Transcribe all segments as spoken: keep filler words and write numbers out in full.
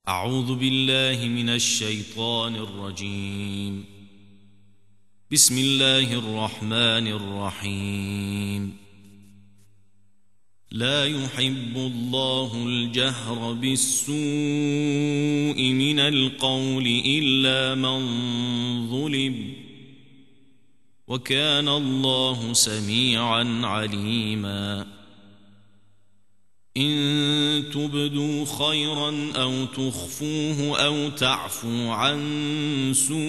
أعوذ بالله من الشيطان الرجيم. بسم الله الرحمن الرحيم. لا يحب الله الجهر بالسوء من القول إلا من ظلم، وكان الله سميعا عليما. إن تبدوا خيرا أو تخفوه أو تعفوا عن سوء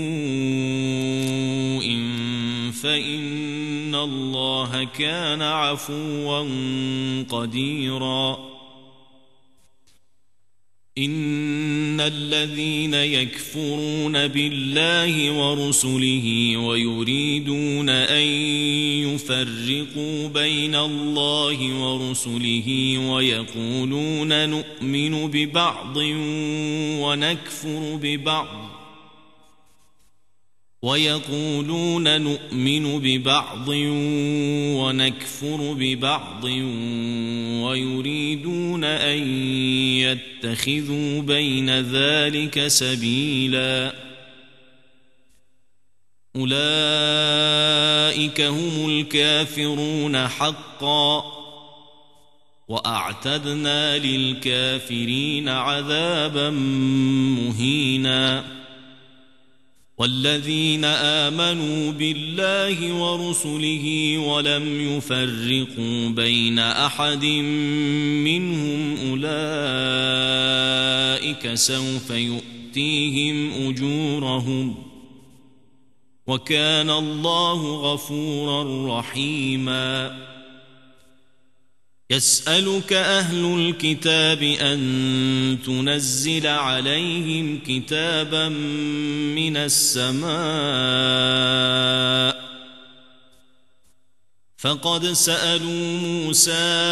فإن الله كان عفوا قديرا. إن الذين يكفرون بالله ورسله ويريدون أن يفرقوا بين الله ورسله ويقولون نؤمن ببعض ونكفر ببعض ويقولون نؤمن ببعض ونكفر ببعض ويريدون أن يتخذوا بين ذلك سبيلا. أولئك هم الكافرون حقا، وأعتدنا للكافرين عذابا مهينا. والذين آمنوا بالله ورسله ولم يفرقوا بين أحد منهم أولئك سوف يؤتيهم أجورهم، وكان الله غفورا رحيما. يسألك أهل الكتاب أن تنزل عليهم كتابا من السماء، فقد سألوا موسى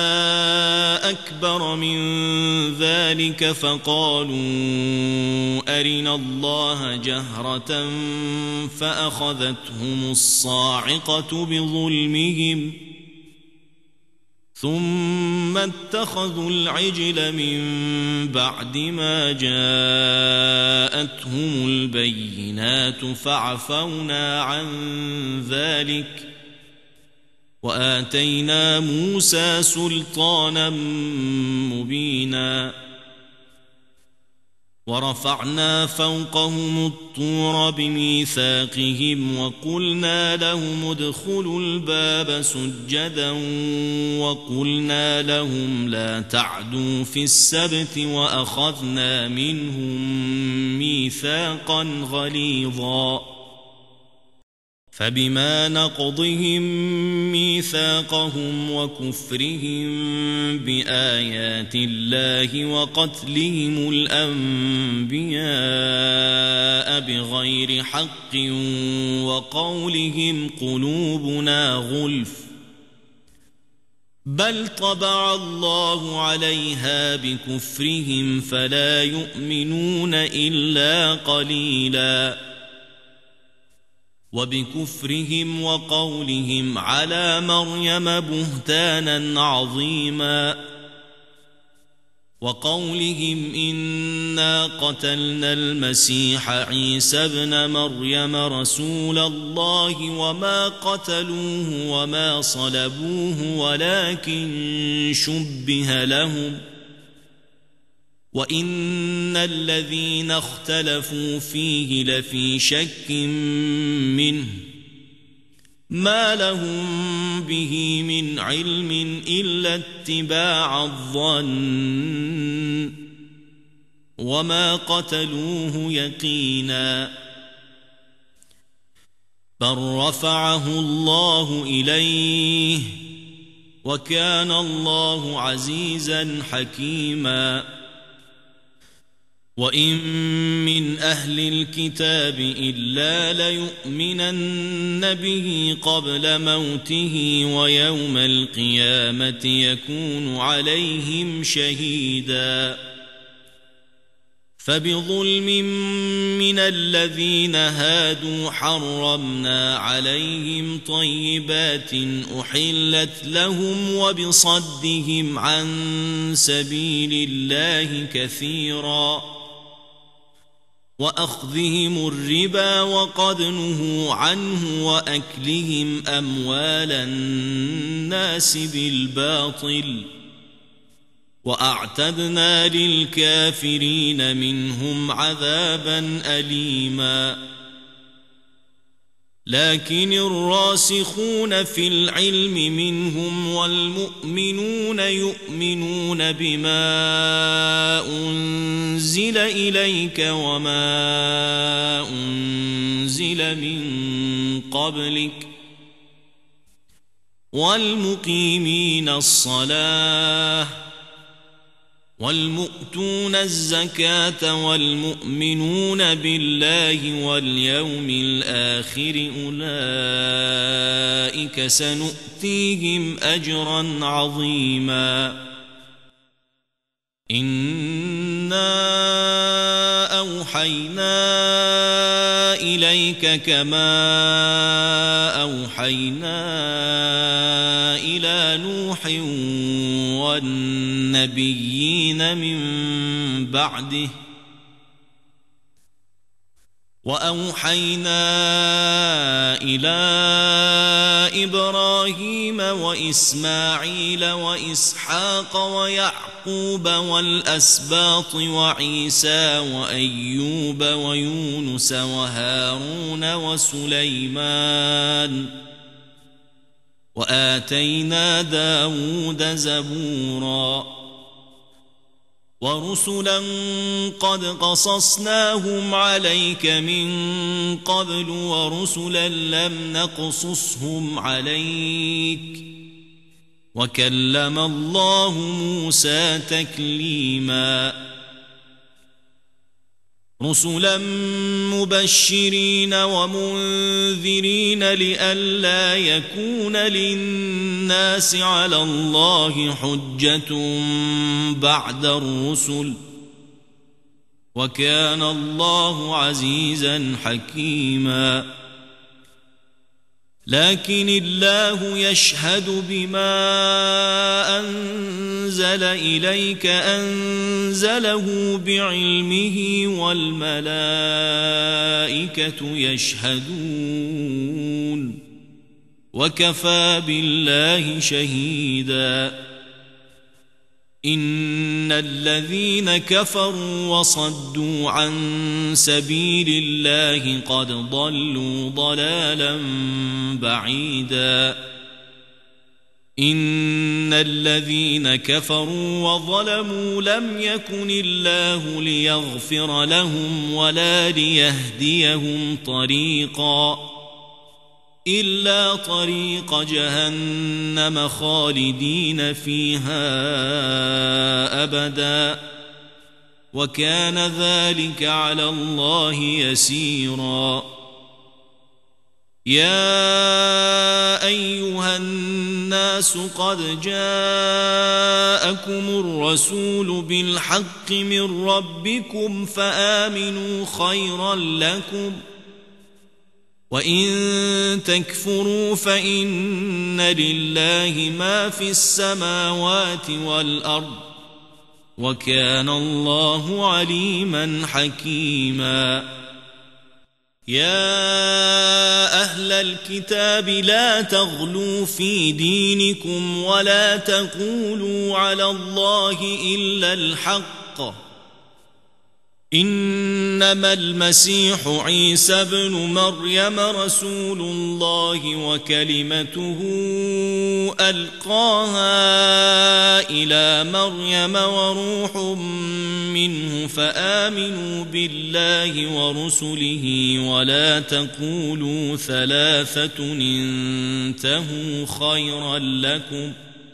أكبر من ذلك فقالوا أرنا الله جهرة فأخذتهم الصاعقة بظلمهم ثم اتخذوا العجل من بعد ما جاءتهم البينات فعفونا عن ذلك وآتينا موسى سلطانا مبينا. ورفعنا فوقهم الطور بميثاقهم وقلنا لهم ادخلوا الباب سجدا وقلنا لهم لا تعدوا في السبت وأخذنا منهم ميثاقا غليظا. فبما نقضهم ميثاقهم وكفرهم بآيات الله وقتلهم الأنبياء بغير حق وقولهم قلوبنا غلف بل طبع الله عليها بكفرهم فلا يؤمنون إلا قليلا. وبكفرهم وقولهم على مريم بهتانا عظيما، وقولهم إنا قتلنا المسيح عيسى ابن مريم رسول الله وما قتلوه وما صلبوه ولكن شبه لهم، وإن الذين اختلفوا فيه لفي شك منه ما لهم به من علم إلا اتباع الظن وما قتلوه يقينا، بل رفعه الله إليه وكان الله عزيزا حكيما. وإن من أهل الكتاب إلا ليؤمنن به قبل موته ويوم القيامة يكون عليهم شهيدا. فبظلم من الذين هادوا حرمنا عليهم طيبات أحلت لهم وبصدهم عن سبيل الله كثيرا وأخذهم الربا وقد نهوا عنه وأكلهم أموال الناس بالباطل وأعتدنا للكافرين منهم عذابا أليما لكن الراسخون في العلم منهم والمؤمنون يؤمنون بما أنزل إليك وما أنزل من قبلك والمقيمين الصلاة والمؤتون الزكاة والمؤمنون بالله واليوم الآخر أولئك سنؤتيهم أجرا عظيما إنا أوحينا إليك كما أوحينا إلى نوح والنبيين من بعده وأوحينا إلى إبراهيم وإسماعيل وإسحاق ويعقوب والأسباط وعيسى وأيوب ويونس وهارون وسليمان وآتينا داود زبورا ورسلا قد قصصناهم عليك من قبل ورسلا لم نقصصهم عليك وكلم الله موسى تكليما رسلا مبشرين ومنذرين لئلا يكون للناس على الله حجة بعد الرسل وكان الله عزيزا حكيما لكن الله يشهد بما أنزل إليك أنزله بعلمه والملائكة يشهدون وكفى بالله شهيدا إن الذين كفروا وصدوا عن سبيل الله قد ضلوا ضلالا بعيدا إن الذين كفروا وظلموا لم يكن الله ليغفر لهم ولا ليهديهم طريقا إلا طريق جهنم خالدين فيها أبدا وكان ذلك على الله يسيرا يا أيها الناس قد جاءكم الرسول بالحق من ربكم فآمنوا خيرا لكم وإن تكفروا فإن لله ما في السماوات والأرض وكان الله عليما حكيما يا أهل الكتاب لا تغلوا في دينكم ولا تقولوا على الله إلا الحق إنما المسيح عيسى ابن مريم رسول الله وكلمته ألقاها إلى مريم وروح منه فآمنوا بالله ورسله ولا تقولوا ثلاثة انتهوا خيرا لكم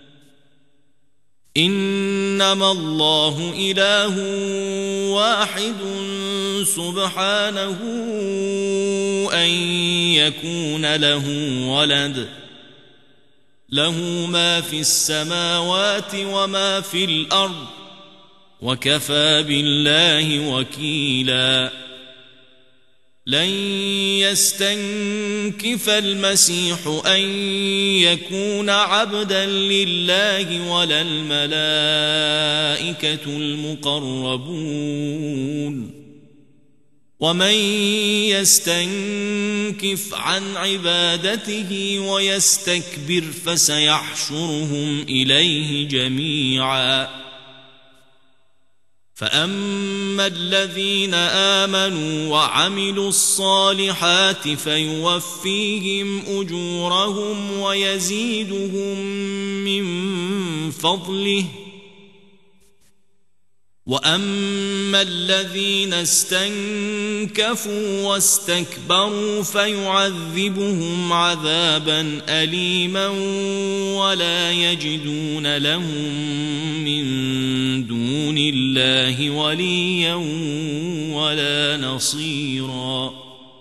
إنما الله إله واحد سبحانه أن يكون له ولد له ما في السماوات وما في الأرض وكفى بالله وكيلا لن يستنكف المسيح أن يكون عبدا لله ولا الملائكة المقربون ومن يستنكف عن عبادته ويستكبر فسيحشرهم إليه جميعا فأما الذين آمنوا وعملوا الصالحات فيوفيهم أجورهم ويزيدهم من فضله وأما الذين استنكفوا واستكبروا فيعذبهم عذابا أليما ولا يجدون لهم من دون الله وليا ولا نصيرا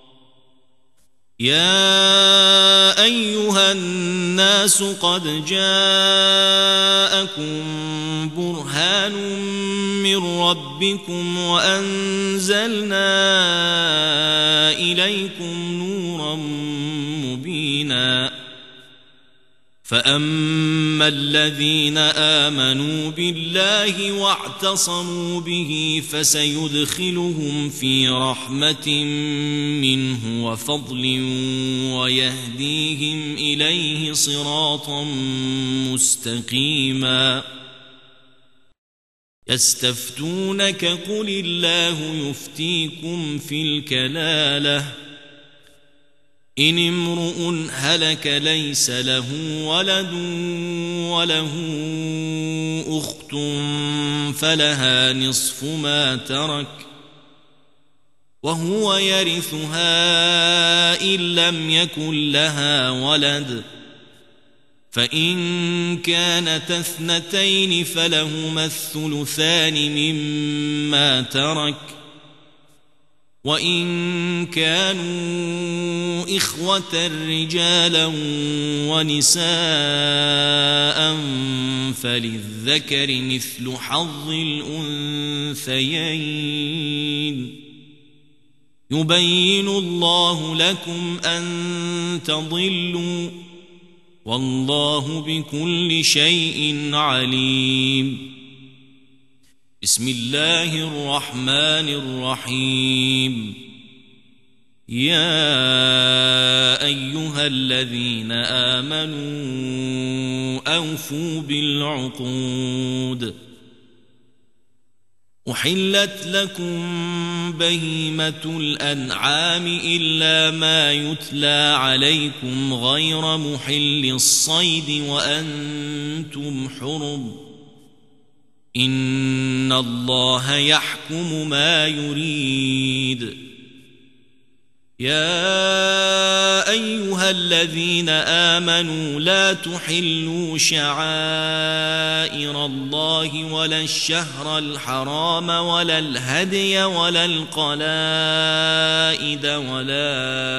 يا أيها الناس قد جاءكم برهان من ربكم وأنزلنا إليكم نورا مبينا فأما الذين آمنوا بالله واعتصموا به فسيدخلهم في رحمة منه وفضل ويهديهم إليه صراطا مستقيما يستفتونك قل الله يفتيكم في الكلالة إن امرؤ هلك ليس له ولد وله أخت فلها نصف ما ترك وهو يرثها إن لم يكن لها ولد فإن كانت اثنتين فلهما الثلثان مما ترك وإن كانوا إخوة رجالا ونساء فللذكر مثل حظ الأنثيين يبين الله لكم أن تضلوا والله بكل شيء عليم بسم الله الرحمن الرحيم يا أيها الذين آمنوا أوفوا بالعقود أحلت لكم بهيمة الأنعام إلا ما يتلى عليكم غير محل الصيد وأنتم حرم إن الله يحكم ما يريد يا أيها الذين آمنوا لا تحلوا شعائر الله ولا الشهر الحرام ولا الهدي ولا القلائد ولا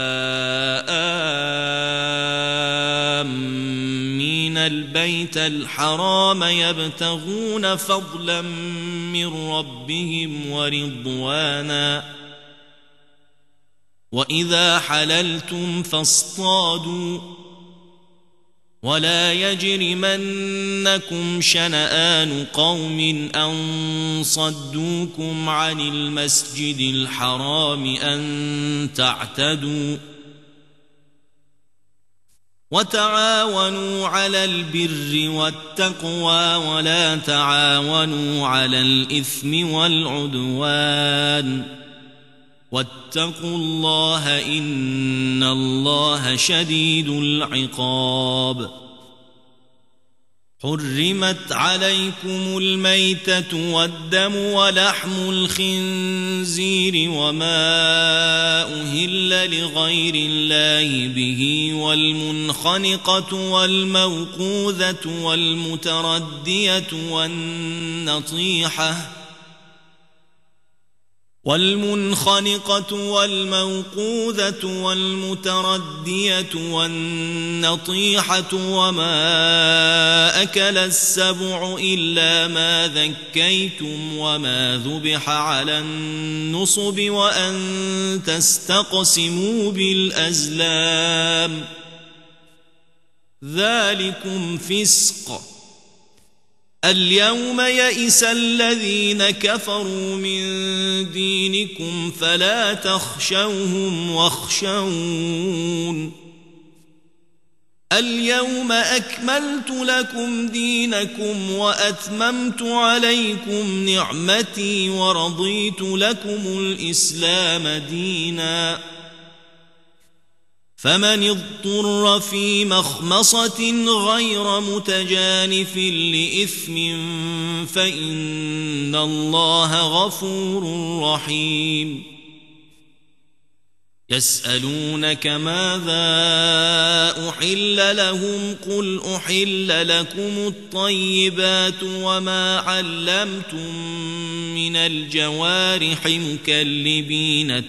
آمين البيت الحرام يبتغون فضلا من ربهم ورضوانا وإذا حللتم فاصطادوا ولا يجرمنكم شنآن قوم أن صدوكم عن المسجد الحرام أن تعتدوا وتعاونوا على البر والتقوى ولا تعاونوا على الإثم والعدوان واتقوا الله إن الله شديد العقاب حرمت عليكم الميتة والدم ولحم الخنزير وما أهل لغير الله به والمنخنقة والموقوذة والمتردية والنطيحة والمنخنقة والموقوذة والمتردية والنطيحة وما أكل السبع إلا ما ذكيتم وما ذبح على النصب وأن تستقسموا بالأزلام ذلكم فسق اليوم يئس الذين كفروا من دينكم فلا تخشوهم واخشون اليوم أكملت لكم دينكم وأتممت عليكم نعمتي ورضيت لكم الإسلام دينا فمن اضطر في مخمصة غير متجانف لإثم فإن الله غفور رحيم يسألونك ماذا أحل لهم قل أحل لكم الطيبات وما علمتم من الجوارح مكلبين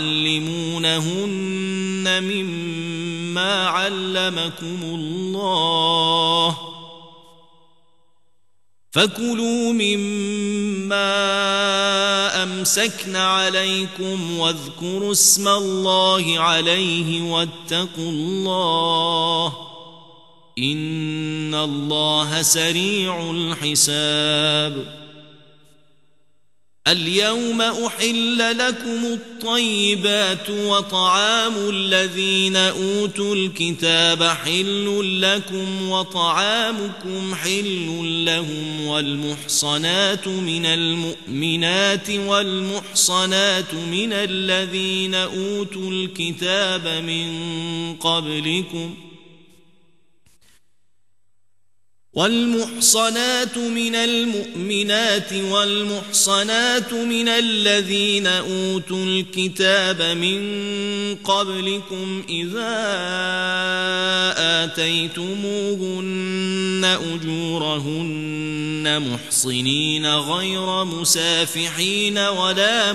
تعلمونهن مما علمكم الله فكلوا مما أمسكن عليكم واذكروا اسم الله عليه واتقوا الله إن الله سريع الحساب اليوم أحل لكم الطيبات وطعام الذين أوتوا الكتاب حل لكم وطعامكم حل لهم والمحصنات من المؤمنات والمحصنات من الذين أوتوا الكتاب من قبلكم والمحصنات من المؤمنات والمحصنات من الذين أوتوا الكتاب من قبلكم إذا آتيتموهن أجورهن محصنين غير مسافحين ولا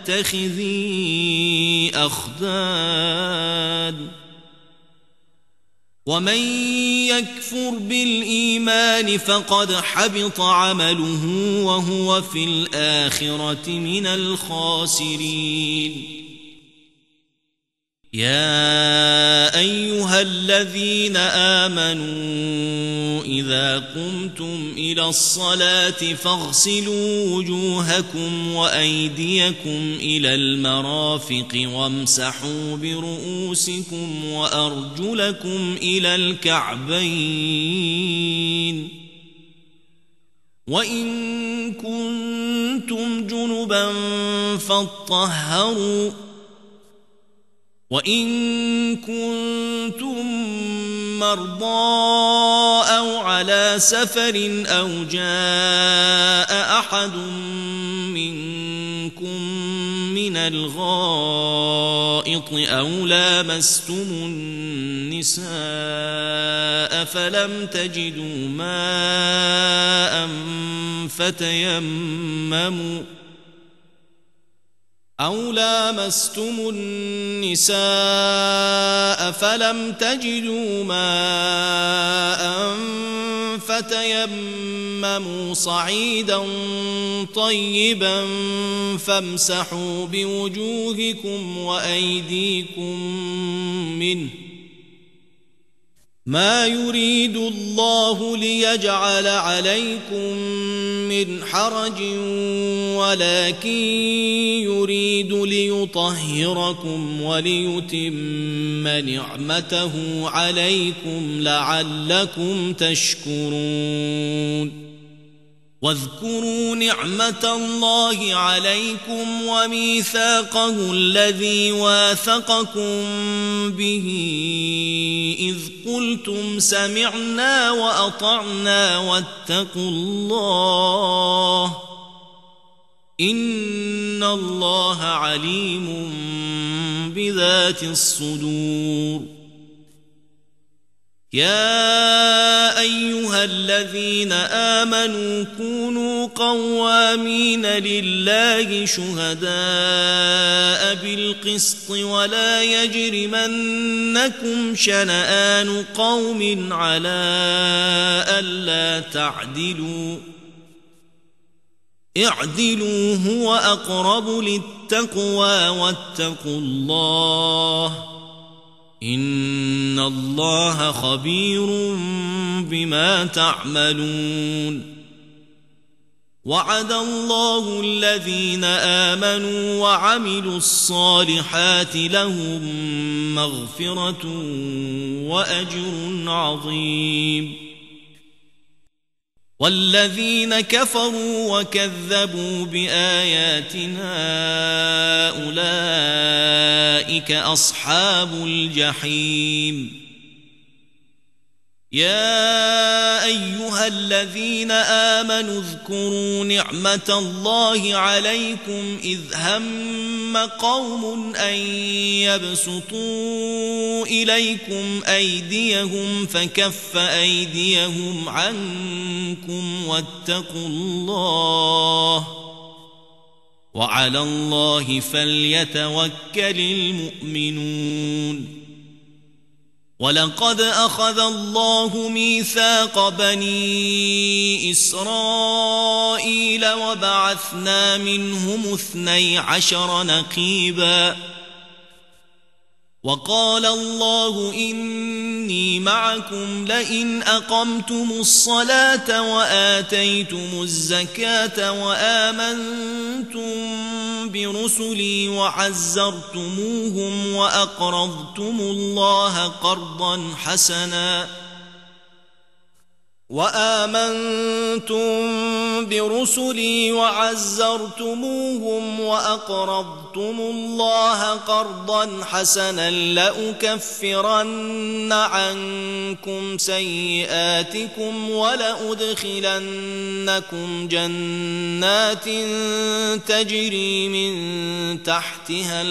متخذي أخدان ومن يكفر بالإيمان فقد حبط عمله وهو في الآخرة من الخاسرين يا أيها الذين آمنوا إذا قمتم إلى الصلاة فاغسلوا وجوهكم وأيديكم إلى المرافق وامسحوا برؤوسكم وأرجلكم إلى الكعبين وإن كنتم جنبا فاطهروا وإن كنتم مرضى أو على سفر أو جاء أحد منكم من الغائط أو لامستم النساء فلم تجدوا ماء فتيمموا أو لامستم النساء فلم تجدوا ماء فتيمموا صعيدا طيبا فامسحوا بوجوهكم وأيديكم منه ما يريد الله ليجعل عليكم من حرج ولكن يريد ليطهركم وليتم نعمته عليكم لعلكم تشكرون واذكروا نعمة الله عليكم وميثاقه الذي واثقكم به إذ قلتم سمعنا وأطعنا واتقوا الله إن الله عليم بذات الصدور يا أيها الذين آمنوا كونوا قوامين لله شهداء بالقسط ولا يجرمنكم شنآن قوم على ألا تعدلوا اعدلوا هو أقرب للتقوى واتقوا الله إن الله خبير بما تعملون وعد الله الذين آمنوا وعملوا الصالحات لهم مغفرة وأجر عظيم والذين كفروا وكذبوا بآياتنا أولئك أصحاب الجحيم يا أيها الذين آمنوا اذكروا نعمة الله عليكم إذ هم قوم أن يبسطوا إليكم أيديهم فكف أيديهم عنكم واتقوا الله وعلى الله فليتوكل المؤمنون ولقد أخذ الله ميثاق بني إسرائيل وبعثنا منهم اثني عشر نقيبا وقال الله إني معكم لئن أقمتم الصلاة وآتيتم الزكاة وآمنتم برسلي وعزرتموهم وأقرضتم الله قرضا حسنا وآمنتم برسلي وعزرتموهم وأقرضتم الله قرضا حسنا لأكفرن عنكم سيئاتكم ولأدخلنكم جنات تجري من تحتها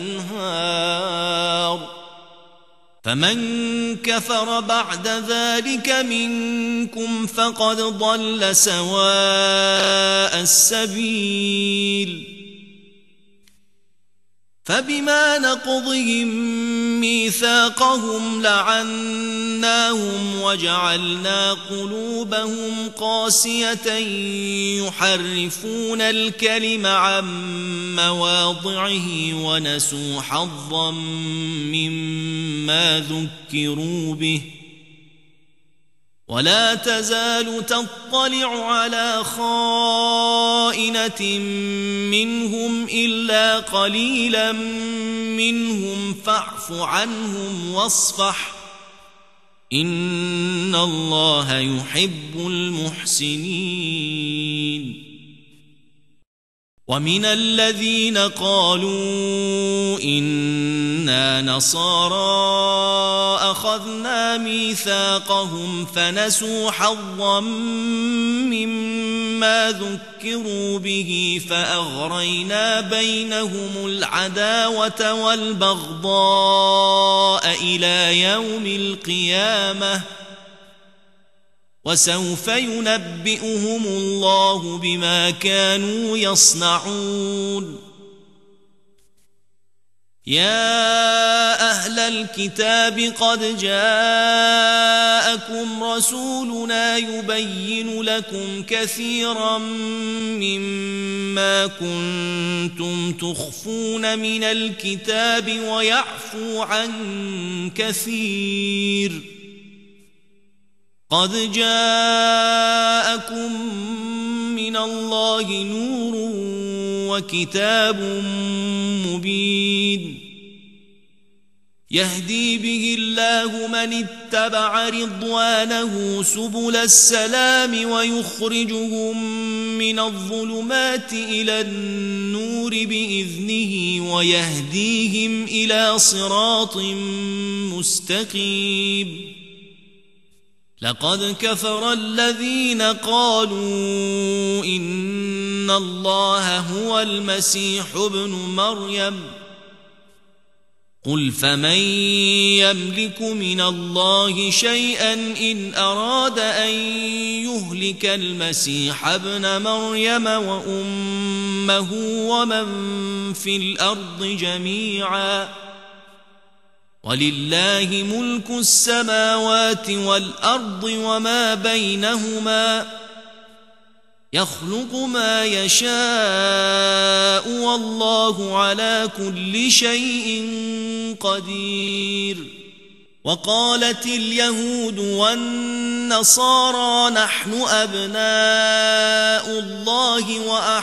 الأنهار فمن كفر بعد ذلك منكم فقد ضل سواء السبيل فبما نقضهم ميثاقهم لعناهم وجعلنا قلوبهم قاسية يحرفون الكلم عن مواضعه ونسوا حظا مما ذكروا به ولا تزال تطلع على خائنة منهم إلا قليلا منهم فاعف عنهم واصفح إن الله يحب المحسنين ومن الذين قالوا إنا نصارى أخذنا ميثاقهم فنسوا حظا مما ذكروا به فأغرينا بينهم العداوة والبغضاء إلى يوم القيامة وسوف ينبئهم الله بما كانوا يصنعون يا أهل الكتاب قد جاءكم رسولنا يبين لكم كثيرا مما كنتم تخفون من الكتاب ويعفو عن كثير قد جاءكم من الله نور وكتاب مبين يهدي به الله من اتبع رضوانه سبل السلام ويخرجهم من الظلمات إلى النور بإذنه ويهديهم إلى صراط مستقيم لقد كفر الذين قالوا إن الله هو المسيح ابن مريم قل فمن يملك من الله شيئا إن أراد أن يهلك المسيح ابن مريم وأمه ومن في الأرض جميعا ولله ملك السماوات والأرض وما بينهما يخلق ما يشاء والله على كل شيء قدير وقالت اليهود والنصارى نحن أبناء الله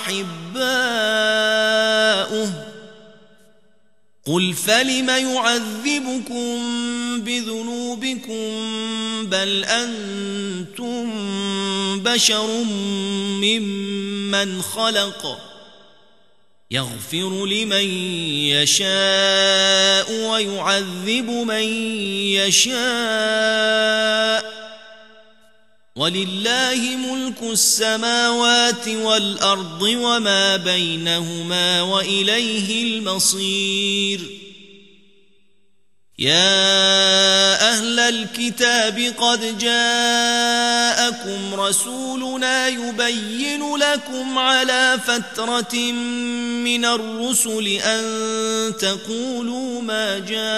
وأحباؤه قل فلم يعذبكم بذنوبكم بل أنتم بشر ممن خلق يغفر لمن يشاء ويعذب من يشاء ولله ملك السماوات والأرض وما بينهما وإليه المصير يا أهل الكتاب قد جاءكم رسولنا يبين لكم على فترة من الرسل أن تقولوا ما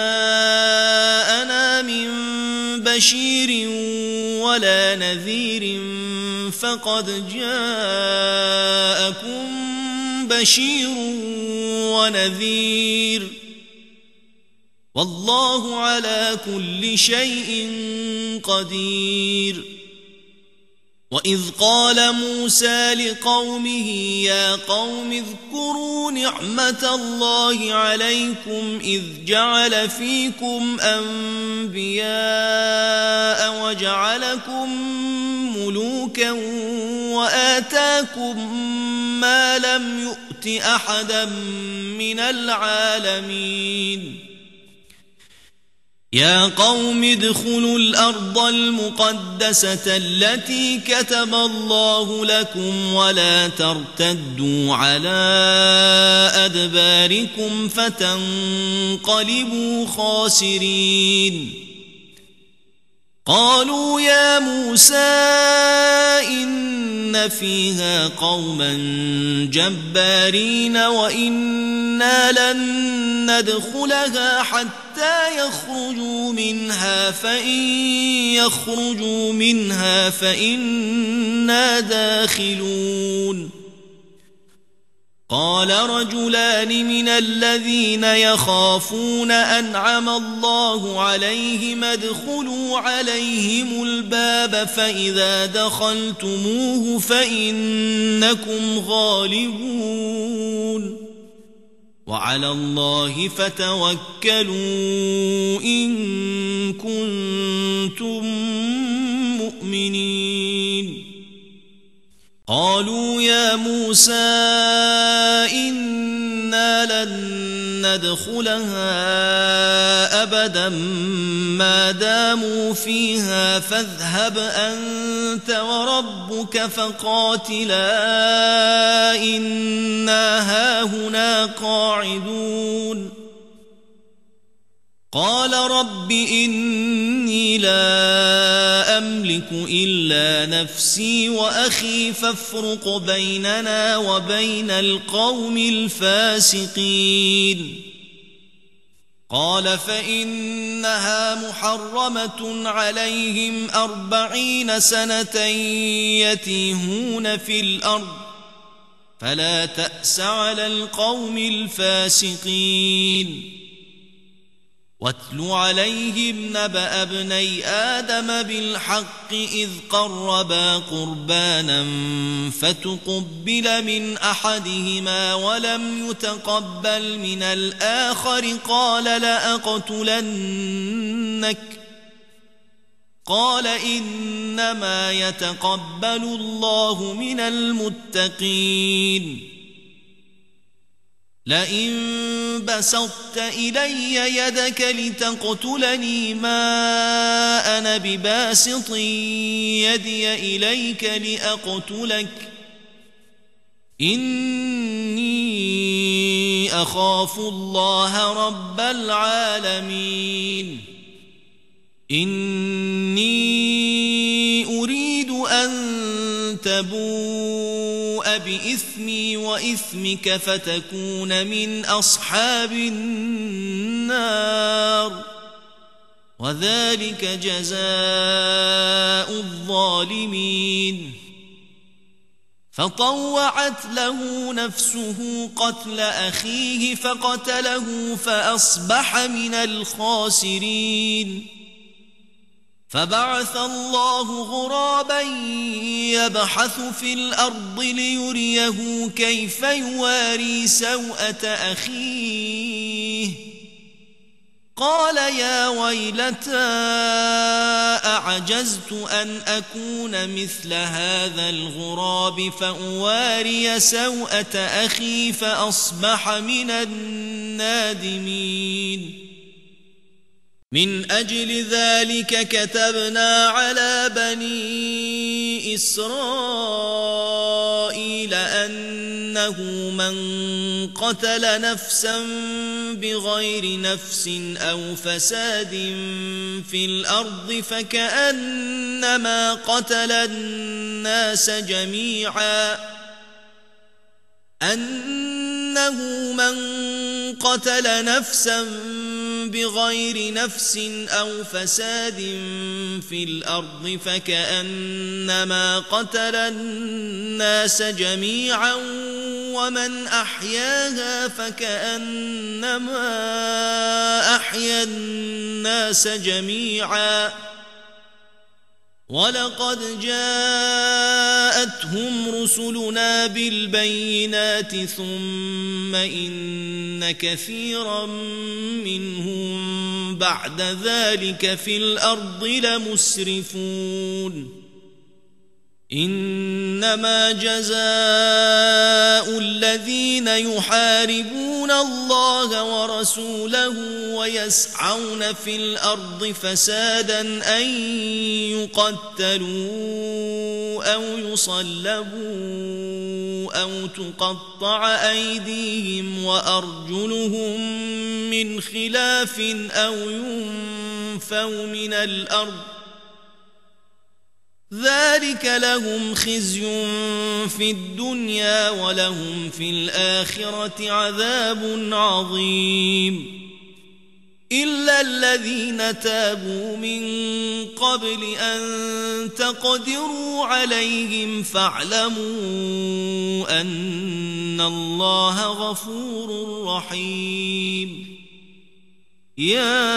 جاءنا من بشير ولا نذير فقد جاءكم بشير ونذير والله على كل شيء قدير وإذ قال موسى لقومه يا قوم اذكروا نعمة الله عليكم إذ جعل فيكم أنبياء وجعلكم ملوكا وآتاكم ما لم يؤت أحدا من العالمين يا قوم ادخلوا الأرض المقدسة التي كتب الله لكم ولا ترتدوا على أدباركم فتنقلبوا خاسرين قالوا يا موسى إن فيها قوما جبارين وإنا لن ندخلها حتى يخرجوا منها فإن يخرجوا منها فإنا داخلون قال رجلان من الذين يخافون أنعم الله عليهم ادخلوا عليهم الباب فإذا دخلتموه فإنكم غالبون وعلى الله فتوكلوا إن كنتم مؤمنين قالوا يا موسى إنا لن ندخلها أبدا ما داموا فيها فاذهب أنت وربك فقاتلا إنا هاهنا قاعدون قال رب إني لا أملك إلا نفسي وأخي فافرق بيننا وبين القوم الفاسقين قال فإنها محرمة عليهم أربعين سنة يتيهون في الأرض فلا تأس على القوم الفاسقين واتل عليهم نبأ ابني آدم بالحق إذ قربا قربانا فتقبل من أحدهما ولم يتقبل من الآخر قال لأقتلنك قال إنما يتقبل الله من المتقين لئن بسطت إلي يدك لتقتلني ما أنا بباسط يدي إليك لأقتلك إني أخاف الله رب العالمين إني أريد أن تبوء بإثمي وإثمك فتكون من أصحاب النار وذلك جزاء الظالمين فطوعت له نفسه قتل أخيه فقتله فأصبح من الخاسرين فبعث الله غرابا يبحث في الأرض ليريه كيف يواري سوءة أخيه قال يا ويلتى أعجزت أن أكون مثل هذا الغراب فأواري سوءة أخي فأصبح من النادمين من أجل ذلك كتبنا على بني إسرائيل أنه من قتل نفسا بغير نفس أو فساد في الأرض فكأنما قتل الناس جميعا أنه من قتل نفسا بغير نفس أو فساد في الأرض فكأنما قتل الناس جميعا ومن أحياها فكأنما أحيا الناس جميعا ولقد جاءتهم رسلنا بالبينات ثم إن كثيرا منهم بعد ذلك في الأرض لمسرفون إنما جزاء الذين يحاربون الله ورسوله ويسعون في الأرض فسادا أن يقتلوا أو يصلبوا أو تقطع أيديهم وأرجلهم من خلاف أو ينفوا من الأرض ذلك لهم خزي في الدنيا ولهم في الآخرة عذاب عظيم إلا الذين تابوا من قبل أن تقدروا عليهم فاعلموا أن الله غفور رحيم يا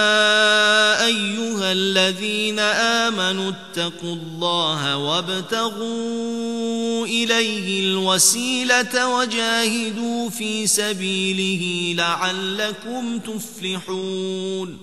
أيها الذين آمنوا اتقوا الله وابتغوا إليه الوسيلة وجاهدوا في سبيله لعلكم تفلحون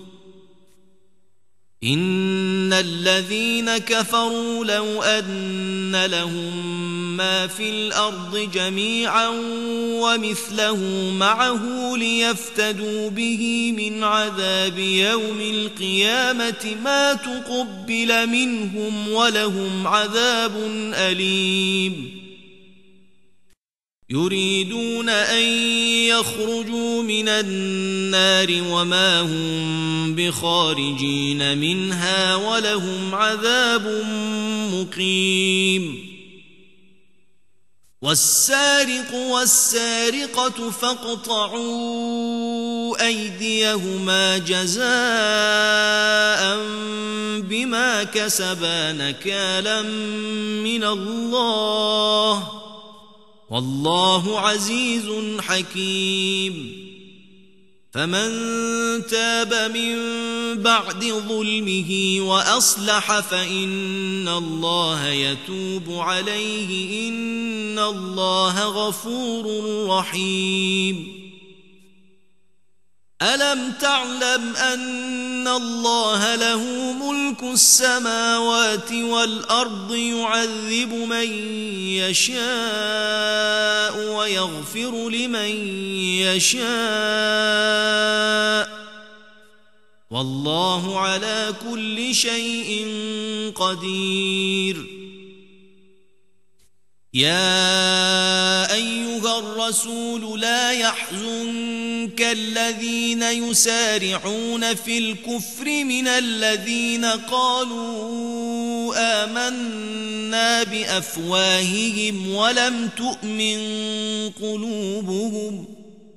إن الذين كفروا لو أن لهم ما في الأرض جميعا ومثله معه ليفتدوا به من عذاب يوم القيامة ما تقبل منهم ولهم عذاب أليم يريدون أن يخرجوا من النار وما هم بخارجين منها ولهم عذاب مقيم والسارق والسارقة فاقطعوا أيديهما جزاء بما كسبا نكالا من الله والله عزيز حكيم فمن تاب من بعد ظلمه وأصلح فإن الله يتوب عليه إن الله غفور رحيم ألم تعلم أن الله له ملك السماوات والأرض يعذب من يشاء ويغفر لمن يشاء والله على كل شيء قدير يا أيها الرسول لا يحزنك الذين يسارعون في الكفر من الذين قالوا آمنا بأفواههم ولم تؤمن قلوبهم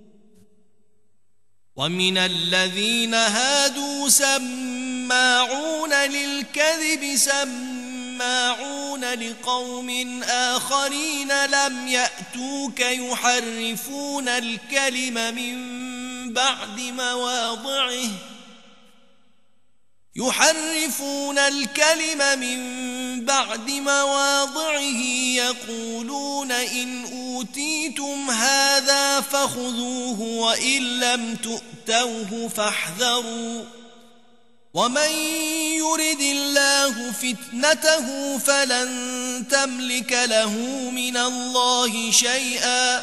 ومن الذين هادوا سماعون للكذب سماعون لقوم آخرين لم يأتوك يحرفون الكلم من بعد مواضعه يحرفون الكلم من بعد مواضعه يقولون إن أوتيتم هذا فخذوه وإن لم تؤتوه فاحذروا ومن يرد الله فتنته فلن تملك له من الله شيئا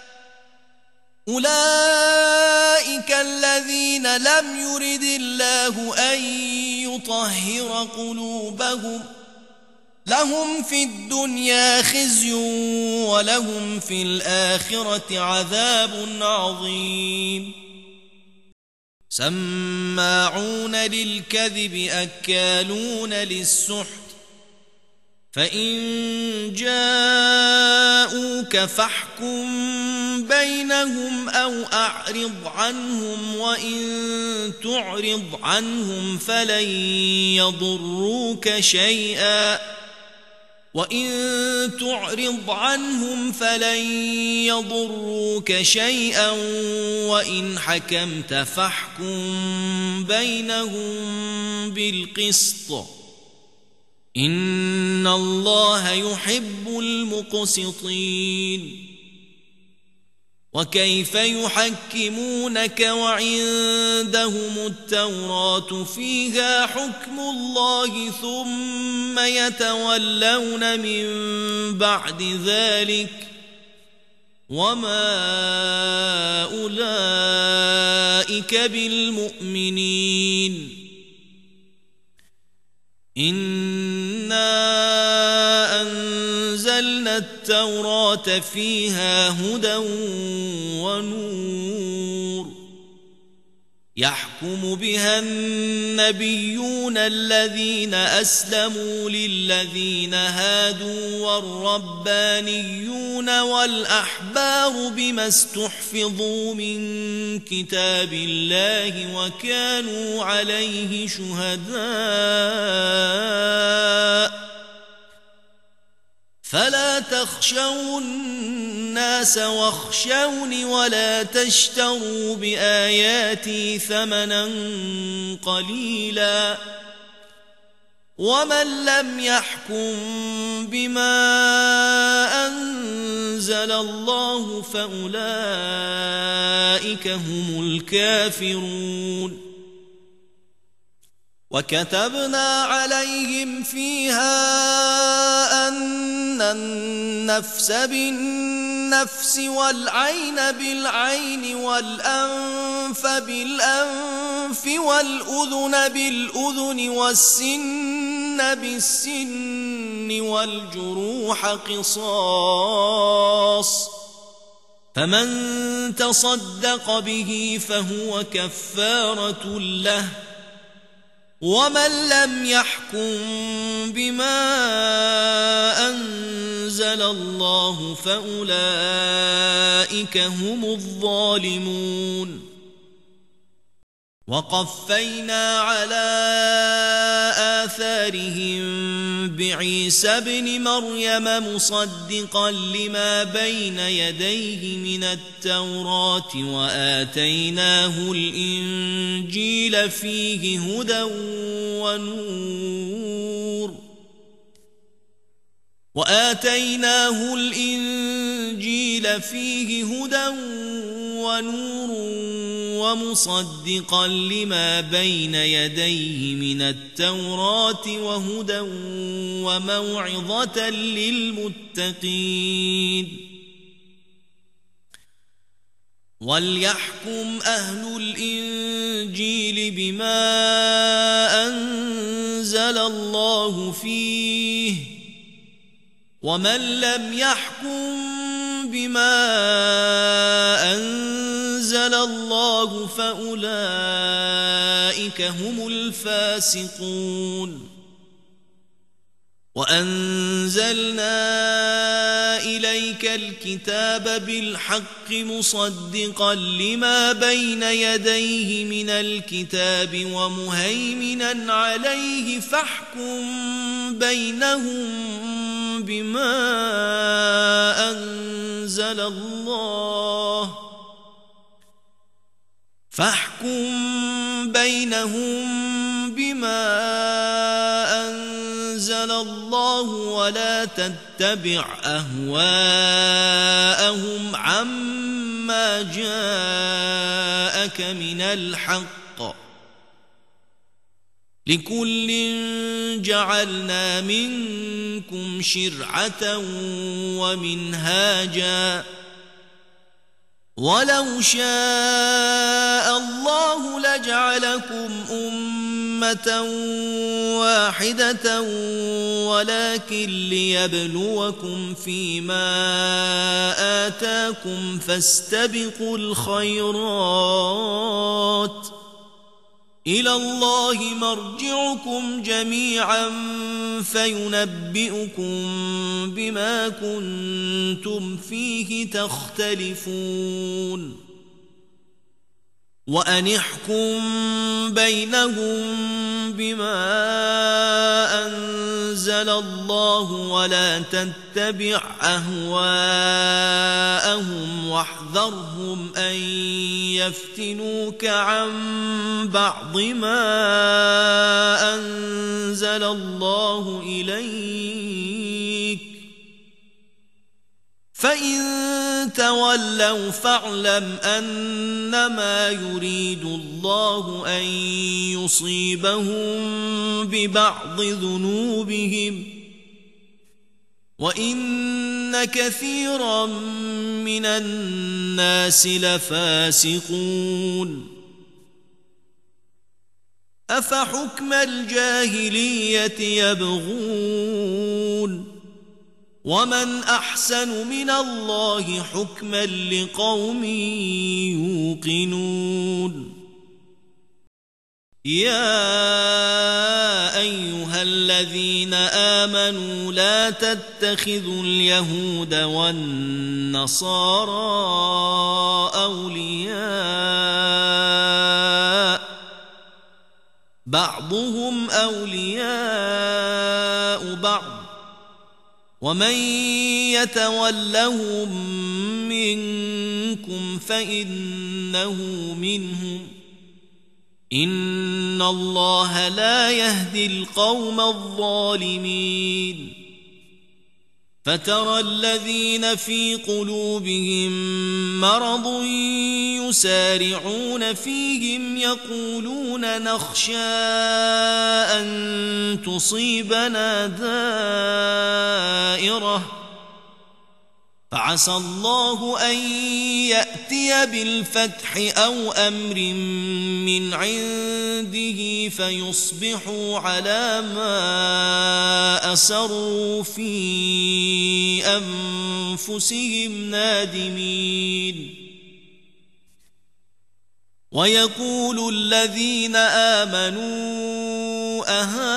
أولئك الذين لم يرد الله أن يطهر قلوبهم لهم في الدنيا خزي ولهم في الآخرة عذاب عظيم سماعون للكذب أكالون للسحت فإن جاءوك فاحكم بينهم أو أعرض عنهم وإن تعرض عنهم فلن يضروك شيئا وإن تعرض عنهم فلن يضروك شيئا وإن حكمت فاحكم بينهم بالقسط إن الله يحب المقسطين وكيف يحكمونك وعندهم التوراة فيها حكم الله ثم يتولون من بعد ذلك وما أولئك بالمؤمنين إنا أنزلنا التوراة فيها هدى ونور يحكم بها النبيون الذين أسلموا للذين هادوا والربانيون والأحبار بما استحفظوا من كتاب الله وكانوا عليه شهداء فلا تخشوا الناس واخشوني ولا تشتروا بآياتي ثمنا قليلا ومن لم يحكم بما أنزل الله فأولئك هم الكافرون وكتبنا عليهم فيها أن النفس بالنفس والعين بالعين والأنف بالأنف والأذن بالأذن والسن بالسن والجروح قصاص فمن تصدق به فهو كفارة له ومن لم يحكم بما أنزل الله فأولئك هم الظالمون وقفينا على آثارهم بعيسى ابن مريم مصدقا لما بين يديه من التوراة وآتيناه الإنجيل فيه هدى ونور وآتيناه الإنجيل فيه هدى ونور ومصدقا لما بين يديه من التوراة وهدى وموعظة للمتقين وليحكم أهل الإنجيل بما أنزل الله فيه ومن لم يحكم بما أنزل الله فأولئك هم الفاسقون وأنزلنا إليك الكتاب بالحق مصدقا لما بين يديه من الكتاب ومهيمنا عليه فاحكم بينهم بما أنزل الله فاحكم بينهم بما أنزل الله ولا تتبع أهواءهم عما جاءك من الحق لكل جعلنا منكم شرعة ومنهاجا ولو شاء الله لجعلكم أمة واحدة ولكن ليبلوكم فيما آتاكم فاستبقوا الخيرات إلى الله مرجعكم جميعا فينبئكم بما كنتم فيه تختلفون وأن احكم بينهم بما أنزل الله ولا تتبع أهواءهم واحذرهم أن يفتنوك عن بعض ما أنزل الله إليك فإن تولوا فاعلم أنما يريد الله أن يصيبهم ببعض ذنوبهم وإن كثيرا من الناس لفاسقون أفحكم الجاهلية يبغون ومن أحسن من الله حكما لقوم يوقنون يا أيها الذين آمنوا لا تتخذوا اليهود والنصارى أولياء بعضهم أولياء بعض ومن يتولهم منكم فإنه منهم إن الله لا يهدي القوم الظالمين فترى الذين في قلوبهم مرض يسارعون فيهم يقولون نخشى أن تصيبنا دائرة فعسى الله أن يأتي بالفتح أو أمر من عنده فيصبحوا على ما أسروا في أنفسهم نادمين ويقول الذين آمنوا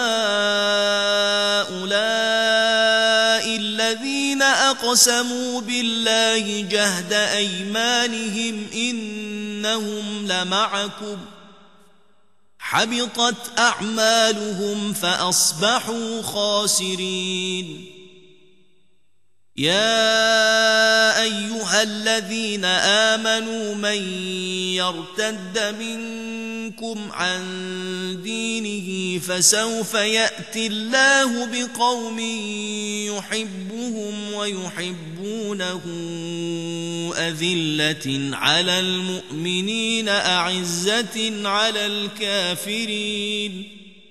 أهؤلاء الذين أقسموا بالله جهد أيمانهم إنهم لمعكم حبطت أعمالهم فأصبحوا خاسرين يا أيها الذين آمنوا من يرتد منكم عن دينه فسوف يأتي الله بقوم يحبهم ويحبونه أذلة على المؤمنين أعزة على الكافرين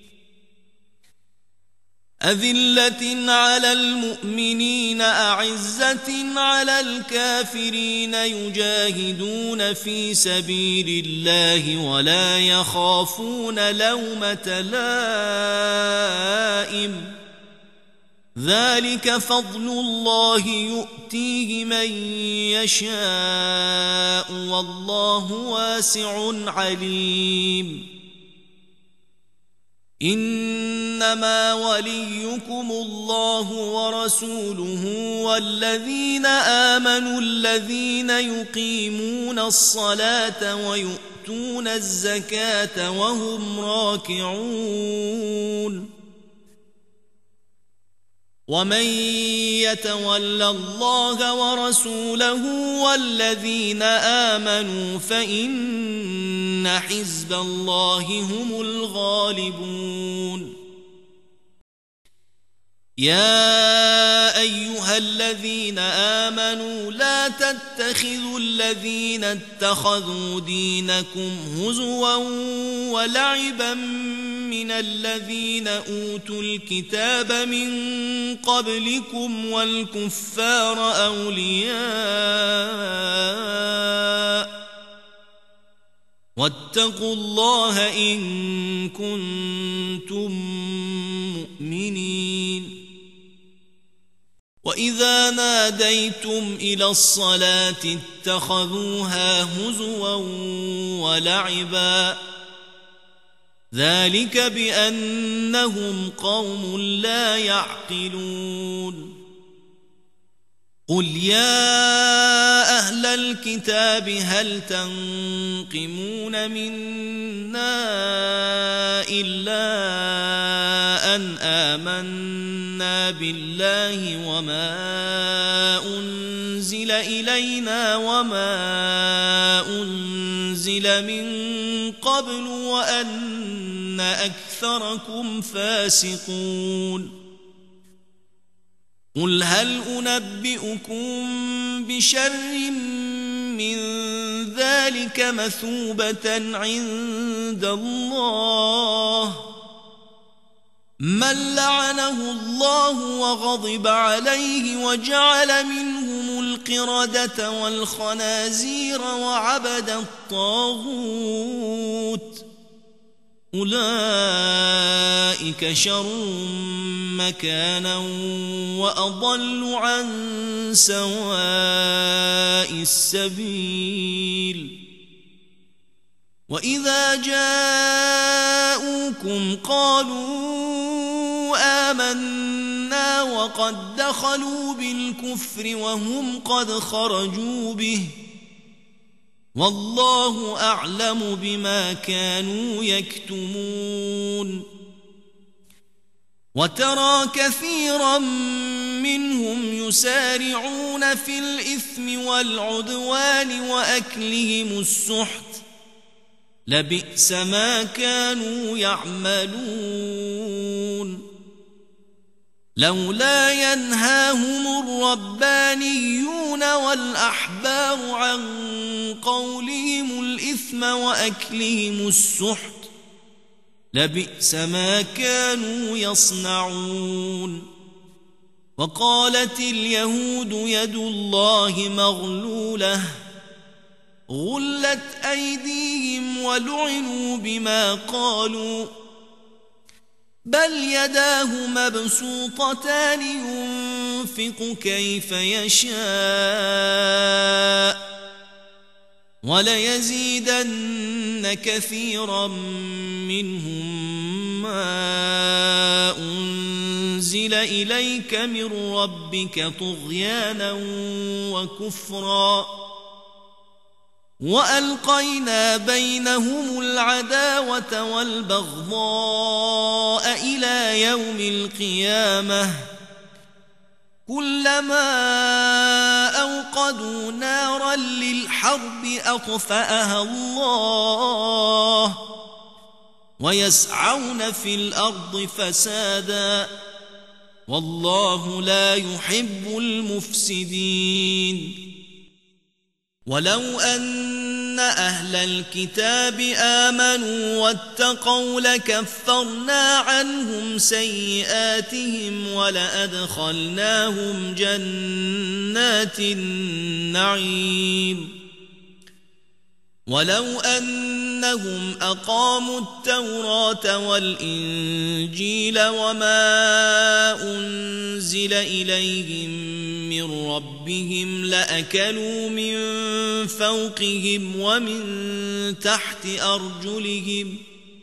أذلة على المؤمنين أعزة على الكافرين يجاهدون في سبيل الله ولا يخافون لومة لائم ذلك فضل الله يؤتيه من يشاء والله واسع عليم إنما وليكم الله ورسوله والذين آمنوا الذين يقيمون الصلاة ويؤتون الزكاة وهم راكعون ومن يتول الله ورسوله والذين آمنوا فإن حزب الله هم الغالبون يا أيها الذين آمنوا لا تتخذوا الذين اتخذوا دينكم هزوا ولعبا من الذين أوتوا الكتاب من قبلكم والكفار أولياء واتقوا الله إن كنتم مؤمنين وإذا ناديتم إلى الصلاة اتخذوها هزوا ولعبا ذلك بأنهم قوم لا يعقلون قل يا أهل الكتاب هل تنقمون منا إلا أن آمنا بالله وما أنزل إلينا وما أنزل من قبل وأن أكثركم فاسقون قل هل أنبئكم بشر من ذلك مثوبة عند الله من لعنه الله وغضب عليه وجعل منهم القردة والخنازير وعبد الطاغوت أولئك شر مكانا وأضل عن سواء السبيل وإذا جاءوكم قالوا آمنا وقد دخلوا بالكفر وهم قد خرجوا به والله أعلم بما كانوا يكتمون وترى كثيرا منهم يسارعون في الإثم والعدوان وأكلهم السحت لبئس ما كانوا يعملون لولا ينهاهم الربانيون والأحبار عن قولهم الإثم وأكلهم السحت لبئس ما كانوا يصنعون وقالت اليهود يد الله مغلولة غلت أيديهم ولعنوا بما قالوا بل يداه مبسوطتان ينفق كيف يشاء وليزيدن كثيرا منهم ما أنزل إليك من ربك طغيانا وكفرا وألقينا بينهم العداوة والبغضاء إلى يوم القيامة كلما أوقدوا نارا للحرب أطفأها الله ويسعون في الأرض فسادا والله لا يحب المفسدين ولو أن أهل الكتاب آمنوا واتقوا لكفرنا عنهم سيئاتهم ولأدخلناهم جنات النعيم ولو أنهم أقاموا التوراة والإنجيل وما أنزل إليهم من ربهم لأكلوا من فوقهم ومن تحت أرجلهم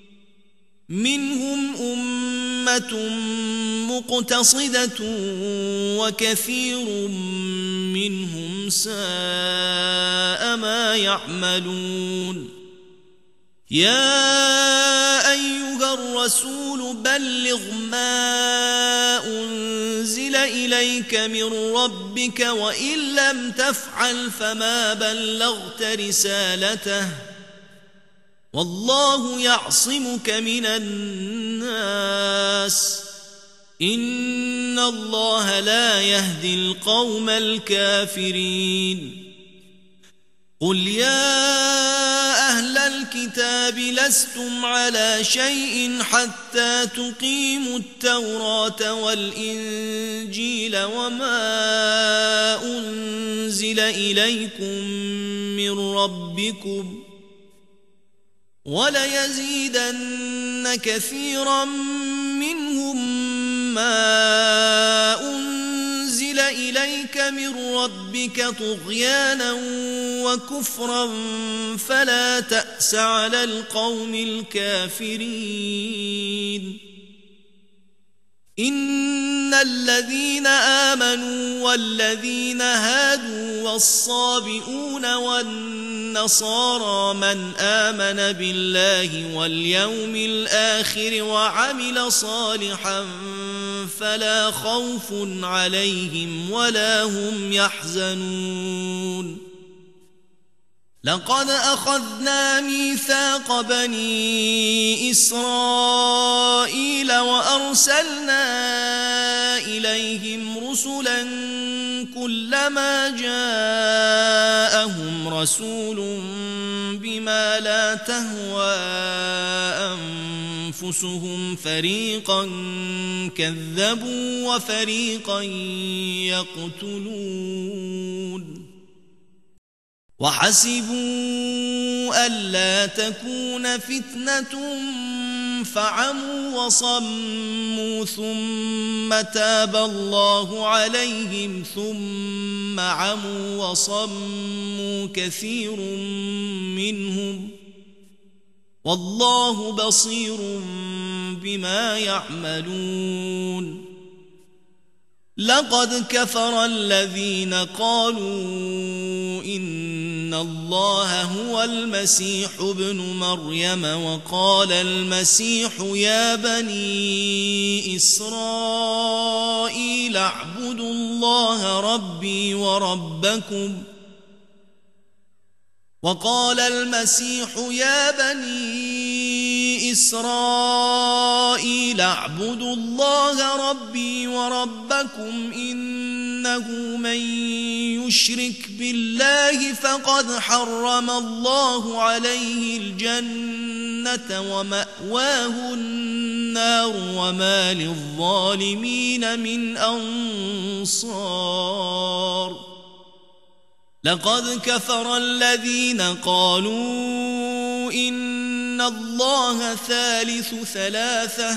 منهم أمة مقتصدة وكثير منهم ساء ما يعملون يا أيها الرسول بلغ ما أنزل إليك من ربك وإن لم تفعل فما بلغت رسالته والله يعصمك من الناس إن الله لا يهدي القوم الكافرين قل يا أهل الكتاب لستم على شيء حتى تقيموا التوراة والإنجيل وما أنزل إليكم من ربكم وليزيدن كثيرا منهم ما أنزل إليك من ربك طغيانا وكفرا فلا تأس على القوم الكافرين إن الذين آمنوا والذين هادوا والصابئون والنصارى من آمن بالله واليوم الآخر وعمل صالحا فلا خوف عليهم ولا هم يحزنون لقد أخذنا ميثاق بني إسرائيل وأرسلنا إليهم رسلا كلما جاءهم رسول بما لا تهوى أنفسهم فريقا كذبوا وفريقا يقتلون وحسبوا ألا تكون فتنة فعموا وصموا ثم تاب الله عليهم ثم عموا وصموا كثير منهم والله بصير بما يعملون لقد كفر الذين قالوا إن الله هو المسيح ابن مريم وقال المسيح يا بني إسرائيل اعبدوا الله ربي وربكم وقال المسيح يا بني إسرائيل اعبدوا الله ربي وربكم إنه من يشرك بالله فقد حرم الله عليه الجنة ومأواه النار وما للظالمين من أنصار لقد كفر الذين قالوا إن الله ثالث ثلاثة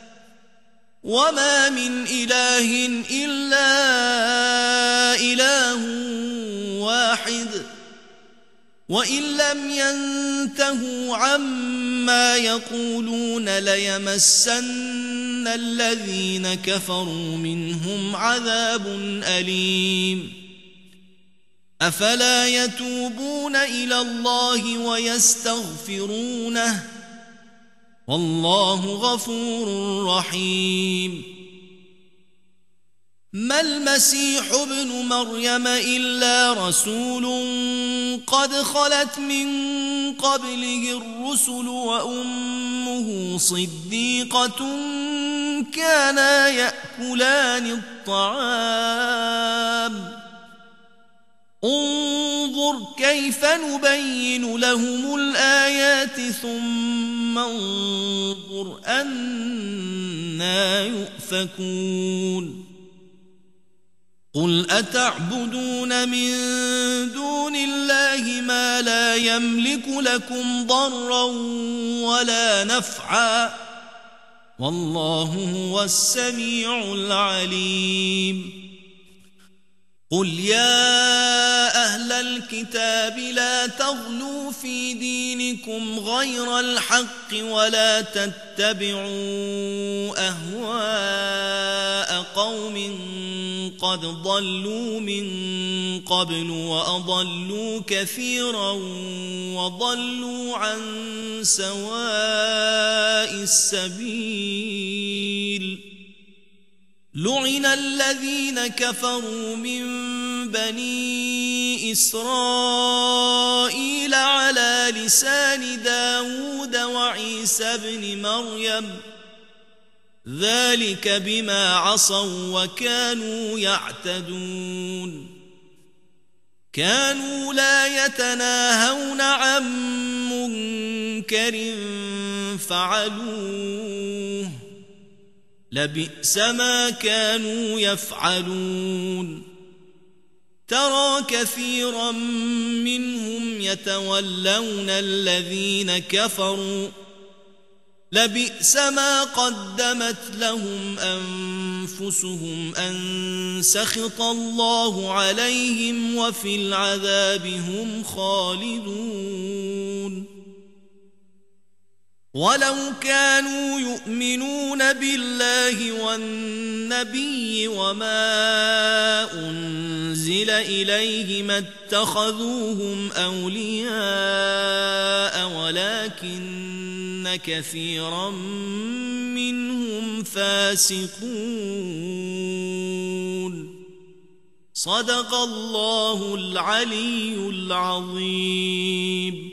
وما من إله إلا إله واحد وإن لم ينتهوا عما يقولون ليمسن الذين كفروا منهم عذاب أليم أفلا يتوبون إلى الله ويستغفرونه والله غفور رحيم ما المسيح ابن مريم إلا رسول قد خلت من قبله الرسل وأمه صديقة كانا يأكلان الطعام انظر كيف نبين لهم الآيات ثم انظر أنى يؤفكون قل أتعبدون من دون الله ما لا يملك لكم ضرا ولا نفعا والله هو السميع العليم قل يا أهل الكتاب لا تغلوا في دينكم غير الحق ولا تتبعوا أهواء قوم قد ضلوا من قبل وأضلوا كثيرا وضلوا عن سواء السبيل لعن الذين كفروا من بني إسرائيل على لسان داود وعيسى بن مريم ذلك بما عصوا وكانوا يعتدون كانوا لا يتناهون عن منكر فعلوه لبئس ما كانوا يفعلون ترى كثيرا منهم يتولون الذين كفروا لبئس ما قدمت لهم أنفسهم أن سخط الله عليهم وفي العذاب هم خالدون ولو كانوا يؤمنون بالله والنبي وما أنزل إليه ما اتخذوهم أولياء ولكن كثيرا منهم فاسقون صدق الله العلي العظيم.